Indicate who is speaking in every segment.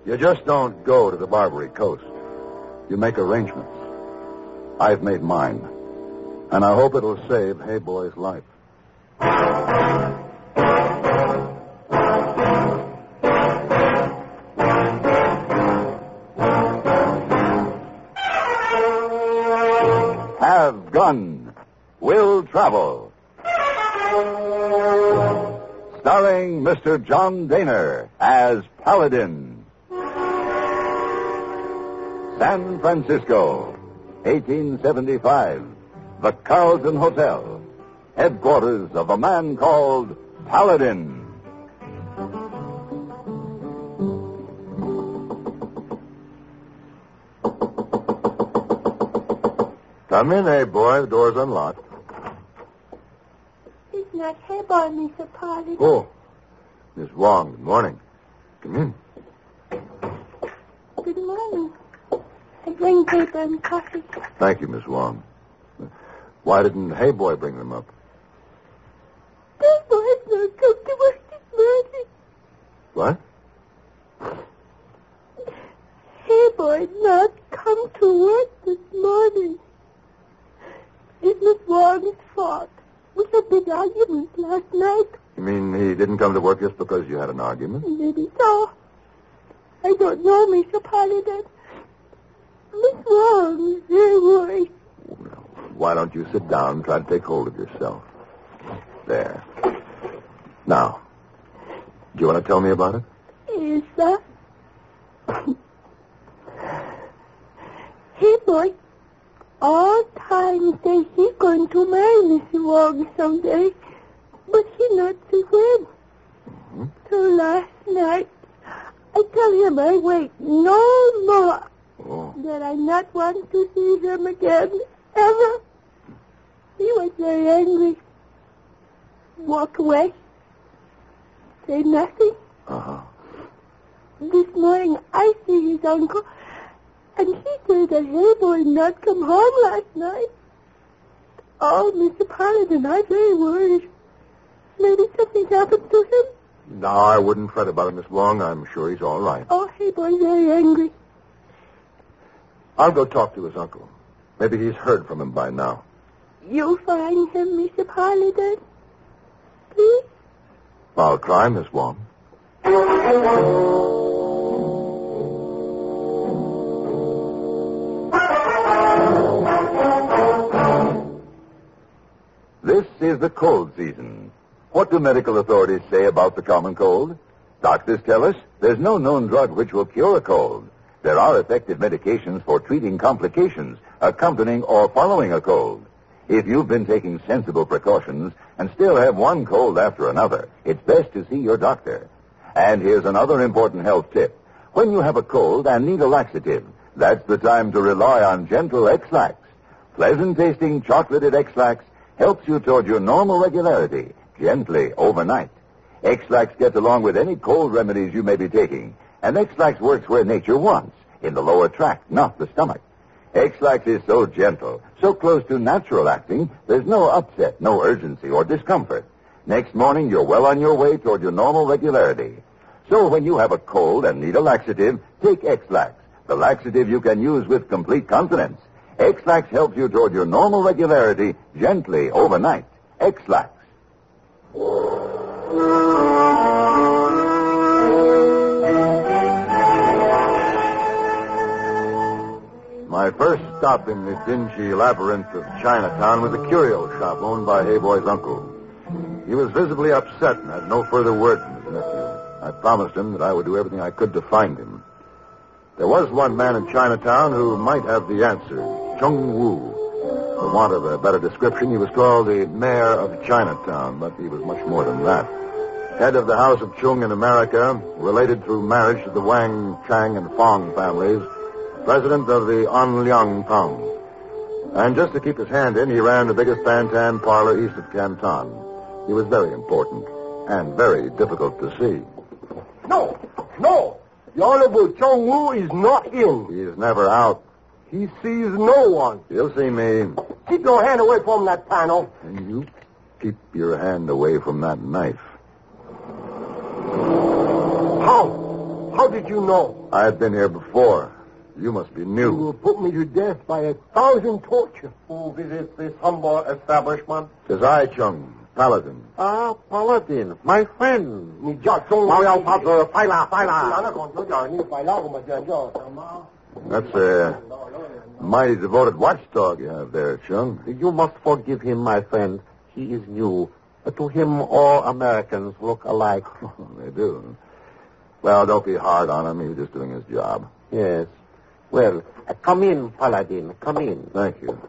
Speaker 1: You just don't go to the Barbary Coast. You make arrangements. I've made mine. And I hope it'll save Hey Boy's life. Have Gun Will Travel. Starring Mr. John Daner as Paladin. San Francisco, 1875. The Carlton Hotel. Headquarters of a man called Paladin. Come in, Hey Boy. The door's unlocked.
Speaker 2: It's not Hey Boy, Mr. Paladin.
Speaker 1: Oh, Miss Wong, good morning. Come in.
Speaker 2: Good morning. I bring paper and coffee.
Speaker 1: Thank you, Miss Wong. Why didn't Hey Boy bring them up?
Speaker 2: Hey Boy's not come to work this morning.
Speaker 1: What?
Speaker 2: Hey Boy's not come to work this morning. It's Miss Wong's fault. We had a big argument last night.
Speaker 1: You mean he didn't come to work just because you had an argument?
Speaker 2: Maybe so. I don't know, Mr. Paladin. Miss Wong is very worried.
Speaker 1: Well, why don't you sit down and try to take hold of yourself? There. Now, do you want to tell me about it?
Speaker 2: Yes, sir. Hey, boy. All time say he's going to marry Miss Wong someday, but he not say when.
Speaker 1: Mm-hmm.
Speaker 2: So last night, I tell him I wait no more.
Speaker 1: Oh.
Speaker 2: That I not want to see him again, ever. He was very angry. Walk away. Say nothing.
Speaker 1: Uh-huh.
Speaker 2: This morning I see his uncle, and he said that Hey Boy not come home last night. Oh, Mr. Paladin, I'm very worried. Maybe something happened to him.
Speaker 1: No, I wouldn't fret about it, Miss Wong. I'm sure he's all right.
Speaker 2: Oh, Hey Boy's very angry.
Speaker 1: I'll go talk to his uncle. Maybe he's heard from him by now.
Speaker 2: You find him, Mr. Paladin? Please?
Speaker 1: I'll try, Miss Wong. This is the cold season. What do medical authorities say about the common cold? Doctors tell us there's no known drug which will cure a cold. There are effective medications for treating complications accompanying or following a cold. If you've been taking sensible precautions and still have one cold after another, it's best to see your doctor. And here's another important health tip. When you have a cold and need a laxative, that's the time to rely on Gentle X-Lax. Pleasant-tasting chocolated X-Lax helps you toward your normal regularity, gently overnight. X-Lax gets along with any cold remedies you may be taking, and X-Lax works where nature wants, in the lower tract, not the stomach. X-Lax is so gentle, so close to natural acting, there's no upset, no urgency or discomfort. Next morning, you're well on your way toward your normal regularity. So when you have a cold and need a laxative, take X-Lax, the laxative you can use with complete confidence. X-Lax helps you toward your normal regularity gently overnight. X-Lax. My first stop in the dingy labyrinth of Chinatown was a curio shop owned by Hey Boy's uncle. He was visibly upset and had no further word from his nephew. I promised him that I would do everything I could to find him. There was one man in Chinatown who might have the answer, Chung Wu. For want of a better description, he was called the mayor of Chinatown, but he was much more than that. Head of the House of Chung in America, related through marriage to the Wang, Chang, and Fong families, president of the Anliang Tong. And just to keep his hand in, he ran the biggest Bantan parlor east of Canton. He was very important and very difficult to see.
Speaker 3: No! The Honorable Chung Wu is not in.
Speaker 1: He is never out.
Speaker 3: He sees no one.
Speaker 1: You'll see me.
Speaker 3: Keep your hand away from that panel.
Speaker 1: And you keep your hand away from that knife.
Speaker 3: How? How did you know?
Speaker 4: I had been here before. You must be
Speaker 3: You
Speaker 4: new.
Speaker 3: will put me to death by 1,000 torture. Who visits this humble establishment?
Speaker 4: Tis I, Chung, Paladin.
Speaker 3: Ah, Paladin, my friend.
Speaker 4: That's a mighty devoted watchdog you have there, Chung.
Speaker 3: You must forgive him, my friend. He is new. To him, all Americans look alike.
Speaker 4: They do. Well, don't be hard on him. He was just doing his job.
Speaker 3: Yes. Well, come in, Paladin. Come in.
Speaker 4: Thank you.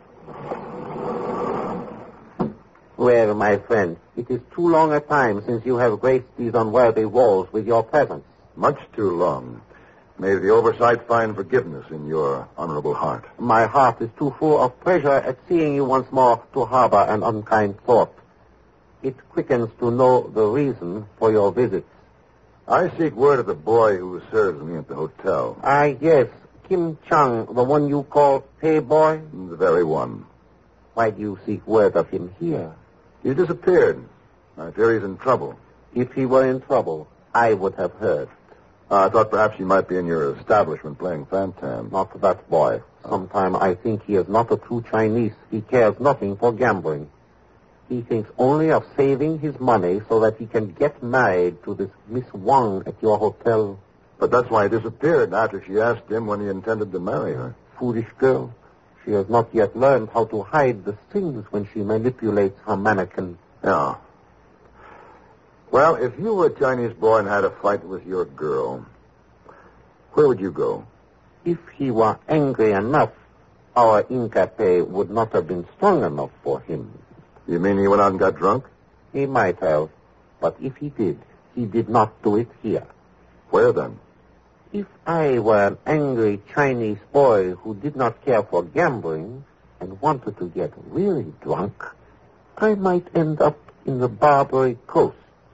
Speaker 3: Well, my friend, it is too long a time since you have graced these unworthy walls with your presence.
Speaker 4: Much too long. May the oversight find forgiveness in your honorable heart.
Speaker 3: My heart is too full of pleasure at seeing you once more to harbor an unkind thought. It quickens to know the reason for your visits.
Speaker 4: I seek word of the boy who serves me at the hotel.
Speaker 3: Yes, Kim Chung, the one you call Payboy.
Speaker 4: The very one.
Speaker 3: Why do you seek word of him here?
Speaker 4: He disappeared. I fear he's in trouble.
Speaker 3: If he were in trouble, I would have heard.
Speaker 4: I thought perhaps he might be in your establishment playing Fantan.
Speaker 3: Not that boy. Sometime I think he is not a true Chinese. He cares nothing for gambling. He thinks only of saving his money so that he can get married to this Miss Wang at your hotel.
Speaker 4: But that's why he disappeared after she asked him when he intended to marry her.
Speaker 3: Foolish girl. She has not yet learned how to hide the strings when she manipulates her mannequin.
Speaker 4: Yeah. Well, if you were a Chinese boy and had a fight with your girl, where would you go?
Speaker 3: If he were angry enough, our Incape would not have been strong enough for him.
Speaker 4: You mean he went out and got drunk?
Speaker 3: He might have, but if he did not do it here.
Speaker 4: Where then?
Speaker 3: If I were an angry Chinese boy who did not care for gambling and wanted to get really drunk, I might end up in the Barbary Coast.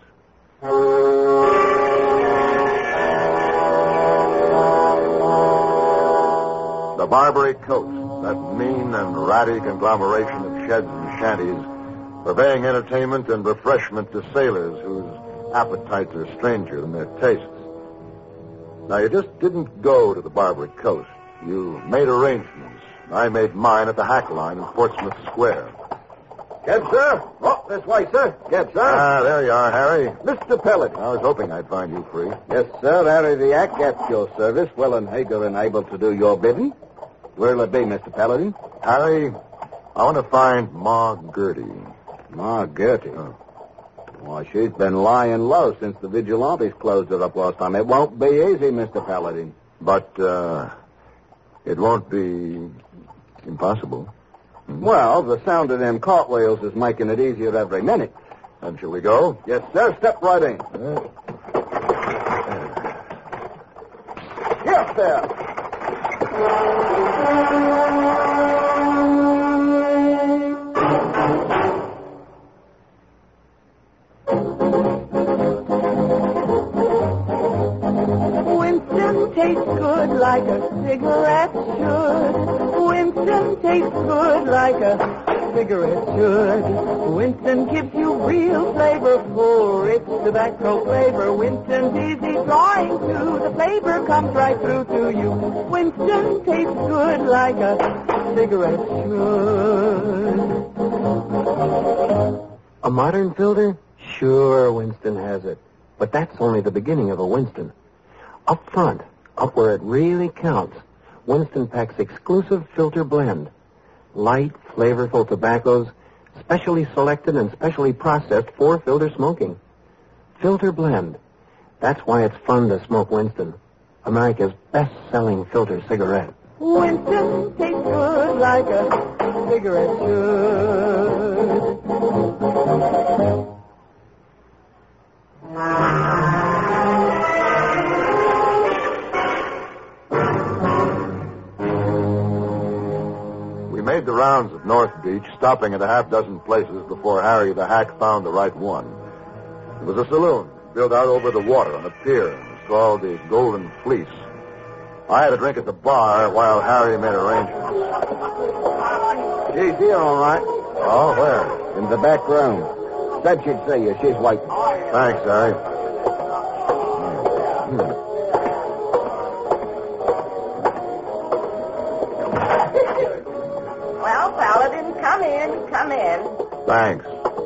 Speaker 4: The Barbary Coast, that mean and ratty conglomeration of sheds and shanties, purveying entertainment and refreshment to sailors whose appetites are stranger than their tastes. Now, you just didn't go to the Barbary Coast. You made arrangements. I made mine at the Hack Line in Portsmouth Square.
Speaker 3: Get, sir? Oh, this way, sir. Get, sir.
Speaker 4: Ah, there you are, Harry.
Speaker 3: Mr. Paladin.
Speaker 4: I was hoping I'd find you free.
Speaker 3: Yes, sir. Harry the Act at your service, well and eager and able to do your bidding. Where'll it be, Mr. Paladin?
Speaker 4: Harry, I want to find Ma Gertie.
Speaker 3: Ma Gertie? Oh. Why, she's been lying low since the vigilantes closed her up last time. It won't be easy, Mr. Paladin.
Speaker 4: But, it won't be impossible.
Speaker 3: Well, the sound of them cartwheels is making it easier every minute.
Speaker 4: And shall we go?
Speaker 3: Yes, sir. Step right in. Yes, sir.
Speaker 2: Winston tastes good like a cigarette should. Winston tastes good like a cigarette should. Winston gives you real flavorful, rich tobacco flavor. Winston's easy drawing too. The flavor comes right through to you. Winston tastes good like a cigarette should.
Speaker 3: A modern filter? Sure, Winston has it. But that's only the beginning of a Winston. Up front, up where it really counts, Winston packs exclusive filter blend. Light, flavorful tobaccos, specially selected and specially processed for filter smoking. Filter blend. That's why it's fun to smoke Winston, America's best-selling filter cigarette.
Speaker 2: Winston tastes good like a cigarette should.
Speaker 4: We made the rounds of North Beach, stopping at a half dozen places before Harry the Hack found the right one. It was a saloon built out over the water on a pier. It was called the Golden Fleece. I had a drink at the bar while Harry made arrangements.
Speaker 3: She's here, all right.
Speaker 4: Oh, where?
Speaker 3: In the back room. Said she'd see you. She's waiting.
Speaker 4: Thanks, Harry.
Speaker 5: Well, Paladin, come in, come in.
Speaker 4: Thanks.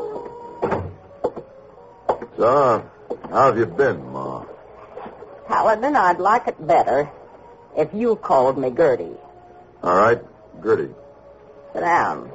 Speaker 4: So, how have you been, Ma?
Speaker 5: Paladin, I'd like it better if you called me Gertie.
Speaker 4: All right, Gertie.
Speaker 5: Sit down.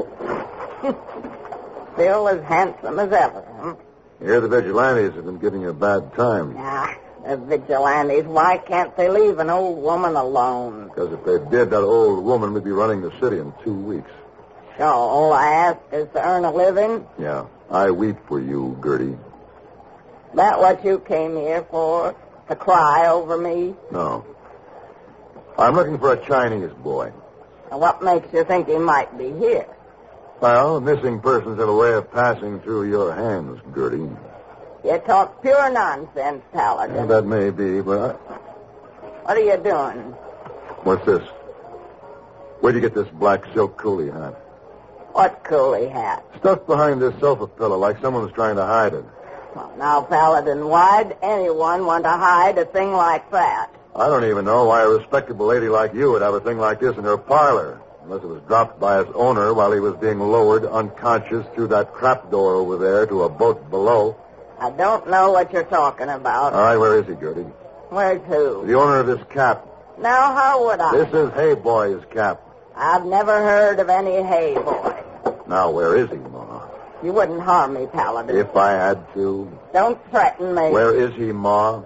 Speaker 5: Still as handsome as ever, huh?
Speaker 4: Here the vigilantes have been giving you a bad time.
Speaker 5: The vigilantes, why can't they leave an old woman alone?
Speaker 4: Because if they did, that old woman would be running the city in 2 weeks.
Speaker 5: So all I ask is to earn a living?
Speaker 4: Yeah, I weep for you, Gertie.
Speaker 5: That what you came here for? To cry over me?
Speaker 4: No. I'm looking for a Chinese boy.
Speaker 5: Now, what makes you think he might be here?
Speaker 4: Well, missing persons have a way of passing through your hands, Gertie.
Speaker 5: You talk pure nonsense, Paladin.
Speaker 4: Yeah, that may be, but
Speaker 5: What are you doing?
Speaker 4: What's this? Where'd you get this black silk coolie hat?
Speaker 5: What coolie hat?
Speaker 4: Stuffed behind this sofa pillow like someone was trying to hide it.
Speaker 5: Well, now, Paladin, why'd anyone want to hide a thing like that?
Speaker 4: I don't even know why a respectable lady like you would have a thing like this in her parlor, unless it was dropped by its owner while he was being lowered unconscious through that trap door over there to a boat below.
Speaker 5: I don't know what you're talking about.
Speaker 4: All right, where is he, Gertie?
Speaker 5: Where's who?
Speaker 4: The owner of this cap.
Speaker 5: Now, how would I?
Speaker 4: This is Hay Boy's cap.
Speaker 5: I've never heard of any hay boy.
Speaker 4: Now, where is he, Ma?
Speaker 5: You wouldn't harm me, Paladin.
Speaker 4: If I had to.
Speaker 5: Don't threaten me.
Speaker 4: Where is he, Ma?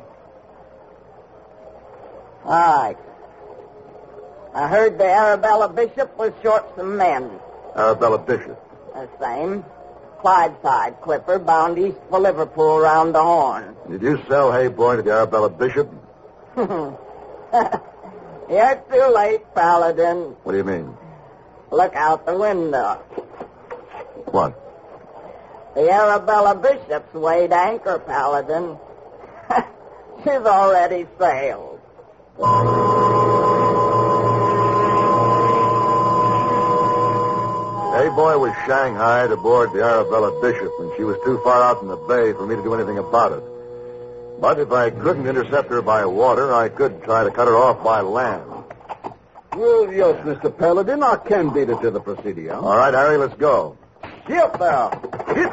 Speaker 5: All right. I heard the Arabella Bishop was short some men.
Speaker 4: Arabella Bishop.
Speaker 5: The same. Clydeside clipper bound east for Liverpool around the Horn.
Speaker 4: Did you sell Hay Boy to the Arabella Bishop?
Speaker 5: You're too late, Paladin.
Speaker 4: What do you mean?
Speaker 5: Look out the window.
Speaker 4: What?
Speaker 5: The Arabella Bishop's weighed anchor, Paladin. She's already sailed.
Speaker 4: Hay Boy was shanghaied aboard the Arabella Bishop, and she was too far out in the bay for me to do anything about it. But if I couldn't intercept her by water, I could try to cut her off by land.
Speaker 3: Well, yes, Mr. Paladin, I can beat it to the Presidio.
Speaker 4: All right, Harry, let's go.
Speaker 3: Ship there. Hit.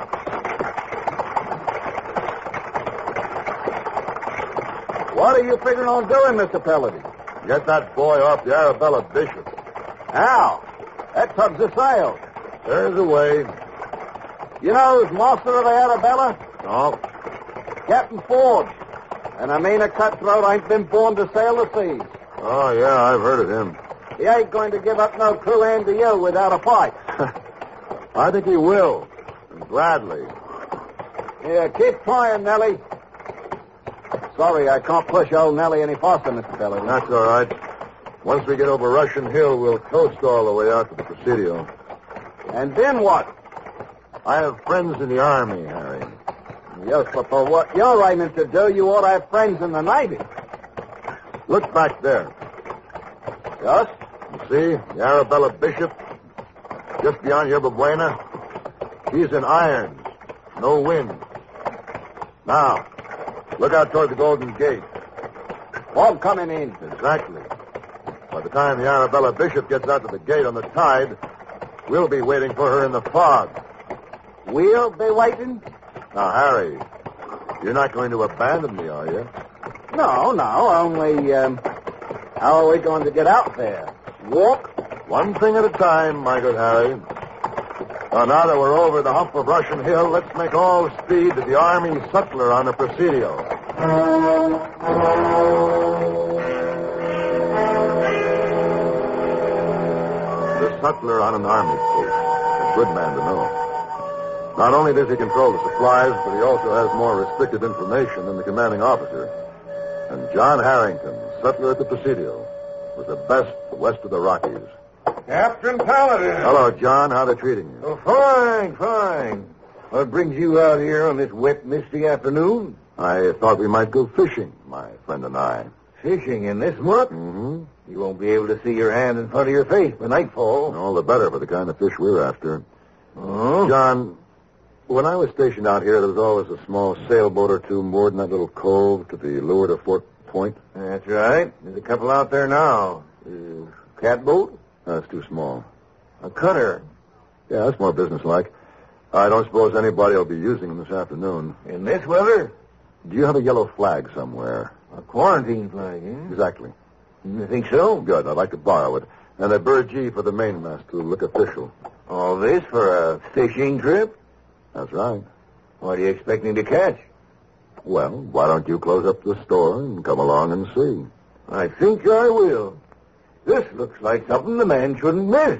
Speaker 3: What are you figuring on doing, Mr. Paladin?
Speaker 4: Get that boy off the Arabella Bishop.
Speaker 3: How? That tug's a sail.
Speaker 4: There's a way.
Speaker 3: You know who's master of the Arabella?
Speaker 4: No.
Speaker 3: Captain Ford. And I mean a cutthroat ain't been born to sail the seas.
Speaker 4: Oh, yeah, I've heard of him.
Speaker 3: He ain't going to give up no crew hand to you without a fight.
Speaker 4: I think he will. And gladly.
Speaker 3: Yeah, keep trying, Nellie. Sorry, I can't push old Nellie any faster, Mr. Paladin.
Speaker 4: That's all right. Once we get over Russian Hill, we'll coast all the way out to the Presidio.
Speaker 3: And then what?
Speaker 4: I have friends in the Army, Harry.
Speaker 3: Yes, but for what you're aiming to do, you ought to have friends in the Navy.
Speaker 4: Look back there.
Speaker 3: Yes?
Speaker 4: You see the Arabella Bishop just beyond Yerba Buena? She's in irons. No wind. Now, look out toward the Golden Gate.
Speaker 3: Fog coming in.
Speaker 4: Exactly. By the time the Arabella Bishop gets out to the gate on the tide, we'll be waiting for her in the fog.
Speaker 3: We'll be waiting?
Speaker 4: Now, Harry, you're not going to abandon me, are you?
Speaker 3: No, only, how are we going to get out there? Walk?
Speaker 4: One thing at a time, my good Harry. Well, now that we're over the hump of Russian Hill, let's make all speed to the Army sutler on the Presidio. The sutler on an Army post. A good man to know. Not only does he control the supplies, but he also has more restricted information than the commanding officer. And John Harrington, sutler at the Presidio, was the best west of the Rockies.
Speaker 6: Captain Paladin.
Speaker 4: Hello, John. How they treating you?
Speaker 6: Oh, fine. What brings you out here on this wet, misty afternoon?
Speaker 4: I thought we might go fishing, my friend and I.
Speaker 6: Fishing in this month?
Speaker 4: Mm-hmm.
Speaker 6: You won't be able to see your hand in front of your face by nightfall.
Speaker 4: All the better for the kind of fish we're after.
Speaker 6: Oh?
Speaker 4: John, when I was stationed out here, there was always a small sailboat or two moored in that little cove to the leeward of Fort Point.
Speaker 6: That's right. There's a couple out there now. Catboat?
Speaker 4: That's too small.
Speaker 6: A cutter.
Speaker 4: Yeah, that's more businesslike. I don't suppose anybody will be using them this afternoon.
Speaker 6: In this weather?
Speaker 4: Do you have a yellow flag somewhere?
Speaker 6: A quarantine flag, eh?
Speaker 4: Exactly.
Speaker 6: You think so?
Speaker 4: Good. I'd like to borrow it. And a burgee for the mainmast to look official.
Speaker 6: All this for a fishing trip?
Speaker 4: That's right.
Speaker 6: What are you expecting to catch?
Speaker 4: Well, why don't you close up the store and come along and see?
Speaker 6: I think I will. This looks like something the man shouldn't miss.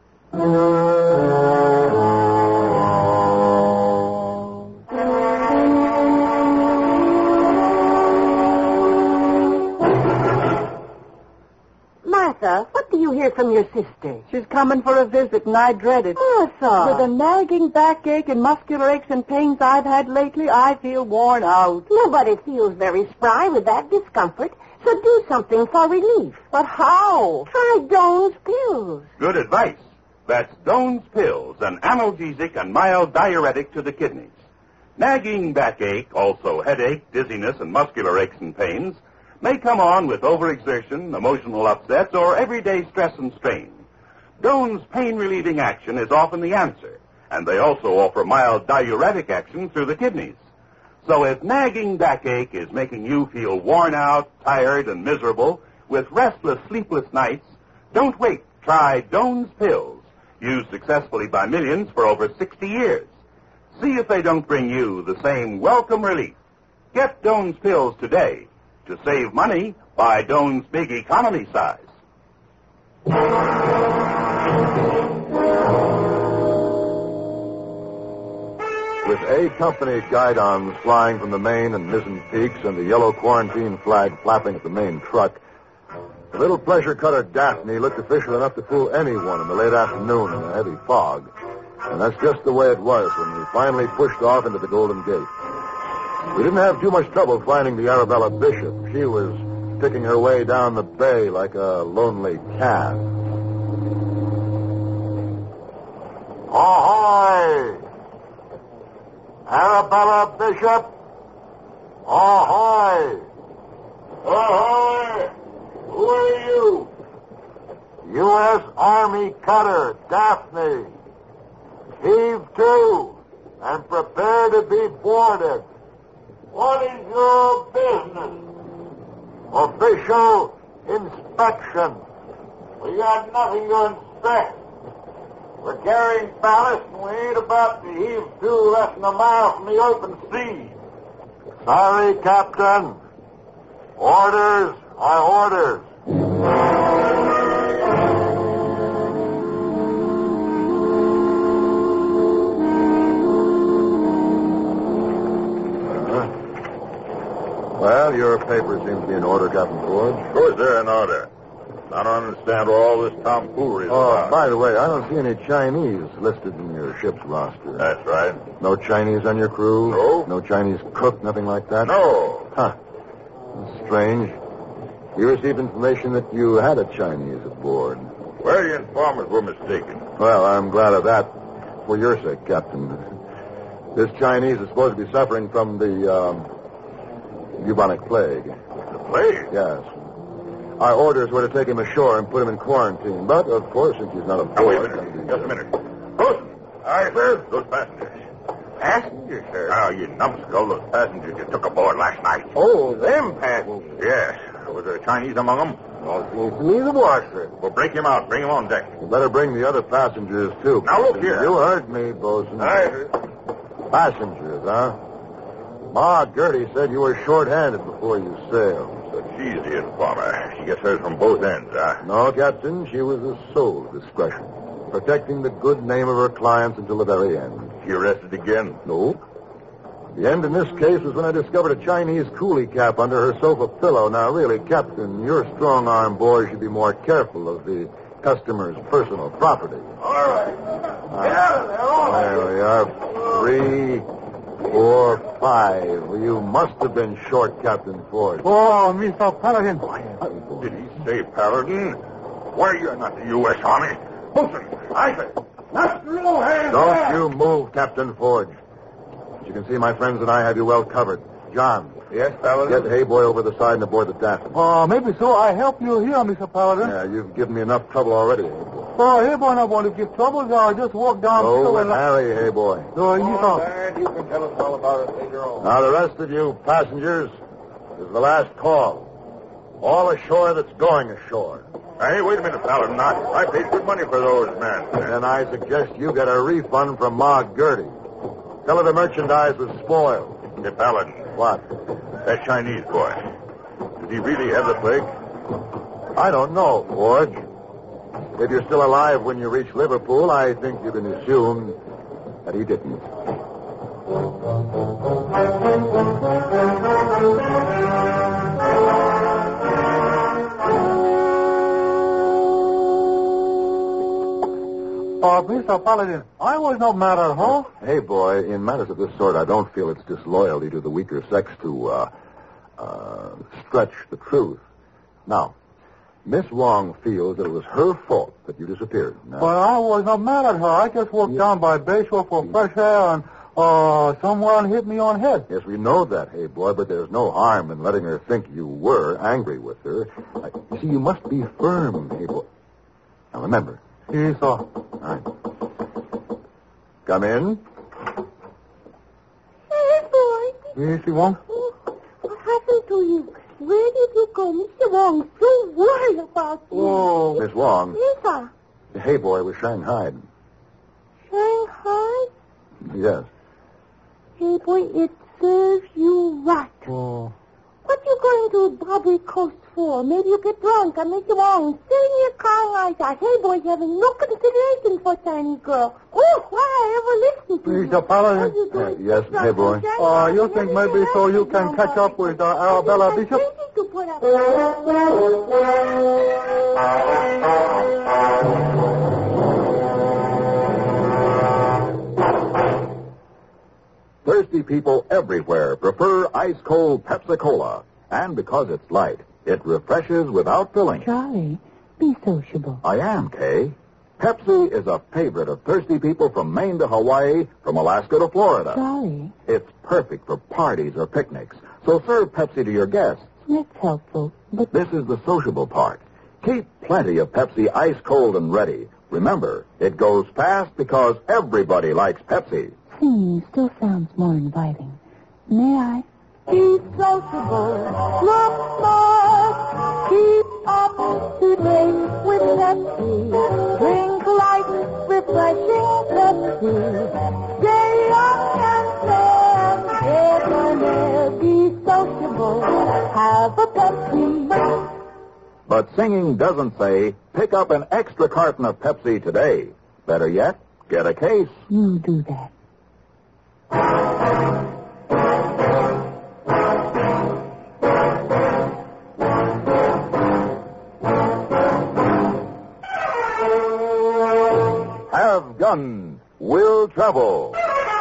Speaker 5: Martha, what do you hear from your sister?
Speaker 2: She's coming for a visit, and I dread it.
Speaker 5: Martha!
Speaker 2: With the nagging backache and muscular aches and pains I've had lately, I feel worn out.
Speaker 5: Nobody feels very spry with that discomfort, so do something for relief.
Speaker 2: But how?
Speaker 5: Try Doan's pills.
Speaker 7: Good advice. That's Doan's Pills, an analgesic and mild diuretic to the kidneys. Nagging backache, also headache, dizziness, and muscular aches and pains may come on with overexertion, emotional upsets, or everyday stress and strain. Doan's pain-relieving action is often the answer, and they also offer mild diuretic action through the kidneys. So if nagging backache is making you feel worn out, tired, and miserable with restless, sleepless nights, don't wait. Try Doan's Pills, used successfully by millions for over 60 years. See if they don't bring you the same welcome relief. Get Doan's Pills today. To save money, buy Doan's Big Economy size.
Speaker 4: With A Company guidons flying from the main and mizzen peaks and the yellow quarantine flag flapping at the main truck, the little pleasure cutter Daphne looked official enough to fool anyone in the late afternoon in a heavy fog. And that's just the way it was when we finally pushed off into the Golden Gate. We didn't have too much trouble finding the Arabella Bishop. She was picking her way down the bay like a lonely calf.
Speaker 6: Ahoy! Arabella Bishop! Ahoy! Ahoy! Who are you? U.S. Army cutter, Daphne. Heave to and prepare to be boarded. What is your business? Official inspection. We got nothing to inspect. We're carrying ballast and we ain't about to heave to less than a mile from the open sea. Sorry, Captain. Orders are orders.
Speaker 4: Well, your paper seems to be in order, Captain Ford.
Speaker 1: Of course they're in order. I don't understand what all this tomfoolery is about.
Speaker 4: By the way, I don't see any Chinese listed in your ship's roster.
Speaker 1: That's right.
Speaker 4: No Chinese on your crew?
Speaker 1: No.
Speaker 4: No Chinese cook, nothing like that?
Speaker 1: No.
Speaker 4: Huh. That's strange. You received information that you had a Chinese aboard.
Speaker 1: Well, the informers were mistaken.
Speaker 4: Well, I'm glad of that. For your sake, Captain. This Chinese is supposed to be suffering from the, bubonic plague.
Speaker 1: The plague?
Speaker 4: Yes. Our orders were to take him ashore and put him in quarantine. But, of course, since he's not aboard...
Speaker 1: Now, wait a minute. Just a minute. Bosun! Aye, sir? Those passengers.
Speaker 6: Passengers, sir?
Speaker 1: Oh, you numbskull. Those passengers you took aboard last night.
Speaker 6: Oh, them passengers.
Speaker 1: Yes. Was there a Chinese among them?
Speaker 6: Well, it seems to me there was, sir.
Speaker 1: Well, break him out. Bring him on deck.
Speaker 4: You better bring the other passengers, too.
Speaker 1: Now, look
Speaker 4: Captain.
Speaker 1: here.
Speaker 4: You heard me, Bosun.
Speaker 1: Aye, sir.
Speaker 4: Passengers, huh? Ma Gertie said you were short-handed before you sailed.
Speaker 1: So she's the informer. She gets hers from both ends, huh?
Speaker 4: No, Captain, she was the soul of discretion, protecting the good name of her clients until the very end.
Speaker 1: She arrested again?
Speaker 4: No. The end in this case was when I discovered a Chinese coolie cap under her sofa pillow. Now, really, Captain, your strong-arm boy should be more careful of the customer's personal property.
Speaker 6: All right. Get out of there, all right.
Speaker 4: There we are. 3, 4, 5. Well, you must have been short, Captain Ford.
Speaker 6: Oh, Mr. Paladin.
Speaker 1: Did he say Paladin? Why, you're not the U.S. Army. Bosun, I say.
Speaker 6: Not through hands.
Speaker 4: Don't you move, Captain Ford. As you can see, my friends and I have you well covered. John.
Speaker 6: Yes, Paladin?
Speaker 4: Get Hayboy over the side and aboard the Daphne.
Speaker 6: Maybe so. I help you here, Mr. Paladin.
Speaker 4: Yeah, you've given me enough trouble already, Hayboy.
Speaker 8: Oh, hey, boy, not want to give trouble. I just walked down.
Speaker 4: Go with Harry, hey, boy.
Speaker 6: You can tell us all about it later on.
Speaker 4: Now, the rest of you passengers, this is the last call. All ashore that's going ashore.
Speaker 7: Hey, wait a minute, Paladin. I paid good money for those men.
Speaker 4: And I suggest you get a refund from Ma Gertie. Tell her the merchandise was spoiled.
Speaker 7: Hey, Paladin.
Speaker 4: What?
Speaker 7: That Chinese boy. Did he really have the plague?
Speaker 4: I don't know, Forge. If you're still alive when you reach Liverpool, I think you can assume that he didn't.
Speaker 8: Mr. Paladin, I was not mad at her.
Speaker 4: Hey, boy, in matters of this sort, I don't feel it's disloyalty to the weaker sex to, stretch the truth. Now, Miss Wong feels that it was her fault that you disappeared. Now,
Speaker 8: But I was not mad at her. I just walked down by Bayshore for fresh air and someone hit me on the head.
Speaker 4: yes, we know that, hey, boy, but there's no harm in letting her think you were angry with her. You see, you must be firm, hey, boy. Now, remember.
Speaker 8: Yes, sir.
Speaker 4: All right. Come in.
Speaker 2: Hey, boy.
Speaker 8: Yes, you won't?
Speaker 2: What happened to you? Where did you go? Mr. Wong, so worried about you.
Speaker 8: Oh.
Speaker 4: Miss Wong.
Speaker 2: Yes, sir.
Speaker 4: The hey boy was Shanghai.
Speaker 2: Shanghai?
Speaker 4: Yes.
Speaker 2: Hey, boy, it serves you right.
Speaker 8: Oh.
Speaker 2: What you going to Barbary Coast for? Maybe you get drunk and Mr. Wong sit in your car like that. Hey, boy, you having no consideration for a Chinese girl. Oh, why I ever listened to you?
Speaker 8: Mr. Paladin.
Speaker 2: What you doing?
Speaker 4: Yes, hey, boy.
Speaker 8: You think maybe so you can catch up with Arabella Bishop?
Speaker 2: Crazy to put up.
Speaker 1: Thirsty people everywhere prefer ice-cold Pepsi-Cola. And because it's light, it refreshes without filling.
Speaker 9: Charlie, be sociable.
Speaker 1: I am, Kay. Pepsi is a favorite of thirsty people from Maine to Hawaii, from Alaska to Florida.
Speaker 9: Charlie,
Speaker 1: It's perfect for parties or picnics. So serve Pepsi to your guests.
Speaker 9: that's helpful, but
Speaker 1: This is the sociable part. Keep plenty of Pepsi ice-cold and ready. Remember, it goes fast because everybody likes Pepsi.
Speaker 9: singing still sounds more inviting. May I?
Speaker 2: Keep sociable, not smart. Keep up to date with Pepsi. Drink light, refreshing Pepsi. Stay young and fair, debonair. Be sociable, have a Pepsi.
Speaker 1: But singing doesn't say, pick up an extra carton of Pepsi today. Better yet, get a case.
Speaker 9: You do that.
Speaker 1: Have Gun Will Travel.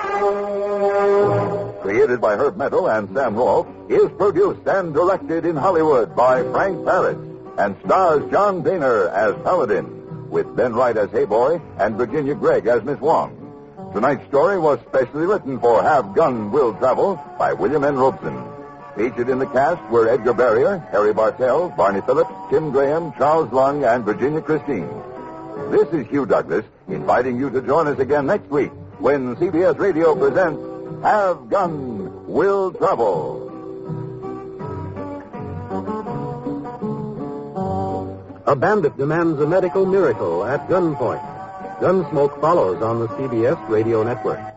Speaker 1: Created by Herb Meadow and Sam Rolfe, is produced and directed in Hollywood by Frank Barrett and stars John Daner as Paladin, with Ben Wright as Hayboy and Virginia Gregg as Miss Wong. Tonight's story was specially written for Have Gun Will Travel by William N. Robeson. Featured in the cast were Edgar Barrier, Harry Bartell, Barney Phillips, Tim Graham, Charles Lung, and Virginia Christine. This is Hugh Douglas, inviting you to join us again next week when CBS Radio presents Have Gun Will Travel.
Speaker 3: A bandit demands a medical miracle at gunpoint. Gunsmoke follows on the CBS Radio Network.